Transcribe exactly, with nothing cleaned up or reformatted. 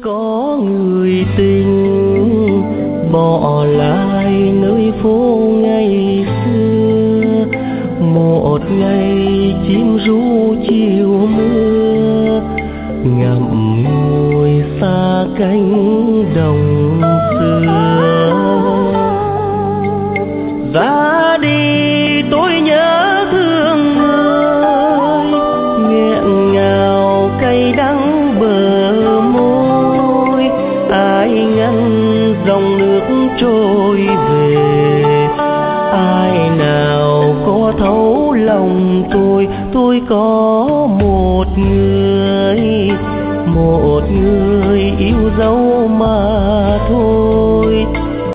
có người tình bỏ lại nơi phố ngày xưa. Một ngày chim ru chiều mưa ngậm ngùi xa cánh đồng xưa. Ra đi tôi nhớ thương người, nghẹn ngào cay đắng bờ môi. Ai ngăn dòng nước trôi về, ai nào có thấu lòng tôi. Tôi có một người, một người yêu dấu mà thôi.